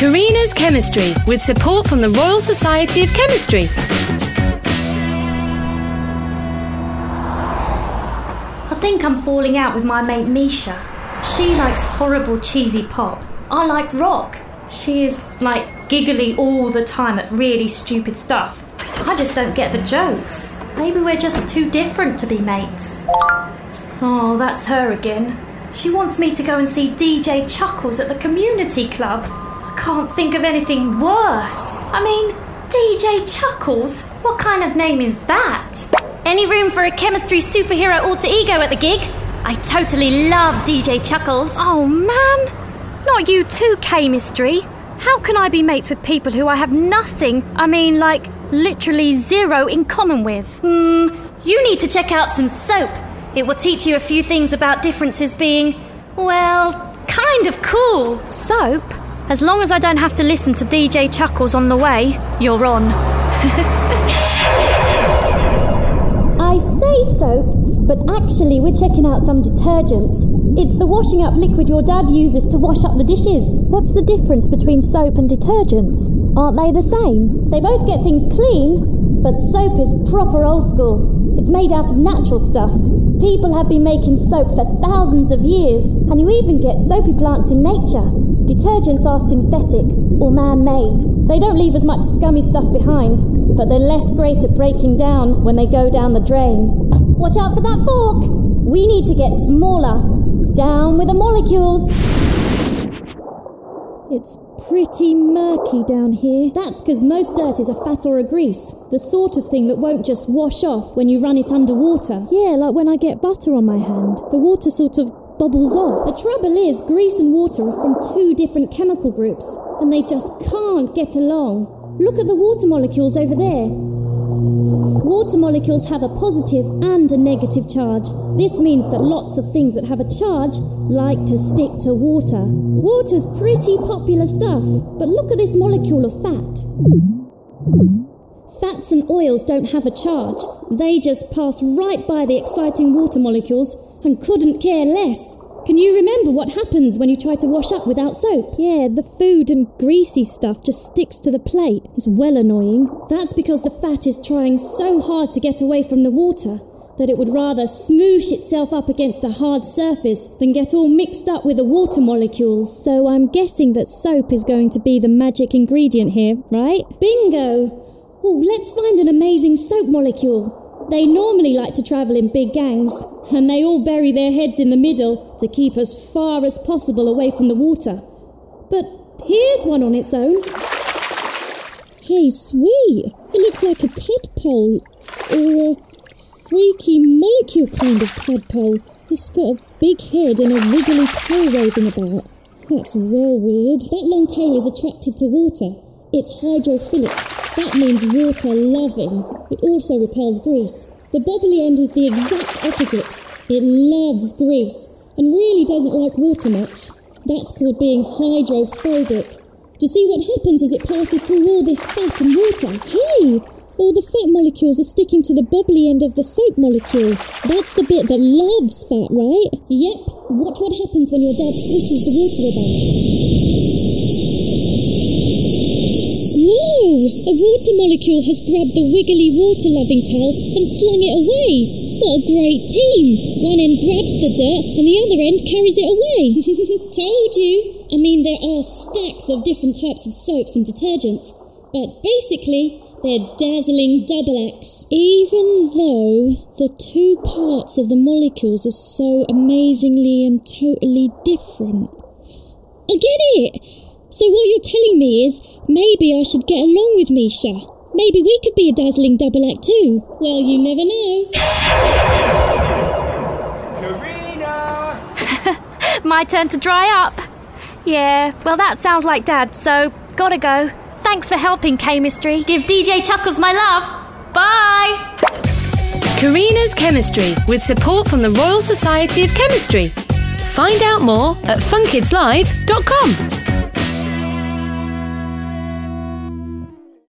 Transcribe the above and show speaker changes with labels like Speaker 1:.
Speaker 1: Karina's Chemistry, with support from the Royal Society of Chemistry.
Speaker 2: I think I'm falling out with my mate Misha. She likes horrible cheesy pop. I like rock. She is like giggly all the time at really stupid stuff. I just don't get the jokes. Maybe we're just too different to be mates. Oh, that's her again. She wants me to go and see DJ Chuckles at the community club. I can't think of anything worse. I mean, DJ Chuckles? What kind of name is that? Any room for a chemistry superhero alter ego at the gig? I totally love DJ Chuckles.
Speaker 3: Oh man, not you too, Chemistry. How can I be mates with people who I have nothing, like literally zero in common with?
Speaker 2: You need to check out some soap. It will teach you a few things about differences being, well, kind of cool.
Speaker 3: Soap? As long as I don't have to listen to DJ Chuckles on the way, you're on.
Speaker 4: I say soap, but actually we're checking out some detergents. It's the washing up liquid your dad uses to wash up the dishes.
Speaker 5: What's the difference between soap and detergents? Aren't they the same?
Speaker 4: They both get things clean, but soap is proper old school. It's made out of natural stuff. People have been making soap for thousands of years, and you even get soapy plants in nature. Detergents are synthetic or man-made. They don't leave as much scummy stuff behind, but they're less great at breaking down when they go down the drain. Watch out for that fork! We need to get smaller. Down with the molecules.
Speaker 5: It's pretty murky down here.
Speaker 4: That's because most dirt is a fat or a grease, the sort of thing that won't just wash off when you run it underwater.
Speaker 5: Yeah, like when I get butter on my hand. The water sort of bubbles off.
Speaker 4: The trouble is, grease and water are from two different chemical groups, and they just can't get along. Look at the water molecules over there. Water molecules have a positive and a negative charge. This means that lots of things that have a charge like to stick to water. Water's pretty popular stuff, but look at this molecule of fat. Fats and oils don't have a charge. They just pass right by the exciting water molecules and couldn't care less. Can you remember what happens when you try to wash up without soap?
Speaker 5: Yeah, the food and greasy stuff just sticks to the plate. It's well annoying.
Speaker 4: That's because the fat is trying so hard to get away from the water that it would rather smoosh itself up against a hard surface than get all mixed up with the water molecules.
Speaker 5: So I'm guessing that soap is going to be the magic ingredient here, right?
Speaker 4: Bingo! Oh, let's find an amazing soap molecule. They normally like to travel in big gangs, and they all bury their heads in the middle to keep as far as possible away from the water. But here's one on its own.
Speaker 5: Hey, sweet! It looks like a tadpole, or a freaky molecule kind of tadpole. It's got a big head and a wiggly tail waving about. That's real weird.
Speaker 4: That long tail is attracted to water. It's hydrophilic. That means water-loving. It also repels grease. The bobbly end is the exact opposite. It loves grease and really doesn't like water much. That's called being hydrophobic. Do you see what happens as it passes through all this fat and water?
Speaker 5: Hey! All the fat molecules are sticking to the bobbly end of the soap molecule. That's the bit that loves fat, right?
Speaker 4: Yep. Watch what happens when your dad swishes the water about. Whoa! A water molecule has grabbed the wiggly water-loving tail and slung it away. What a great team! One end grabs the dirt and the other end carries it away. Told you! I mean, there are stacks of different types of soaps and detergents, but basically, they're dazzling double acts.
Speaker 5: Even though the two parts of the molecules are so amazingly and totally different.
Speaker 4: I get it! So what you're telling me is, maybe I should get along with Misha. Maybe we could be a dazzling double act too. Well, you never know.
Speaker 3: Karina! My turn to dry up. Yeah, well that sounds like Dad, so gotta go. Thanks for helping, Chemistry.
Speaker 2: Give DJ Chuckles my love. Bye!
Speaker 1: Karina's Chemistry, with support from the Royal Society of Chemistry. Find out more at funkidslive.com.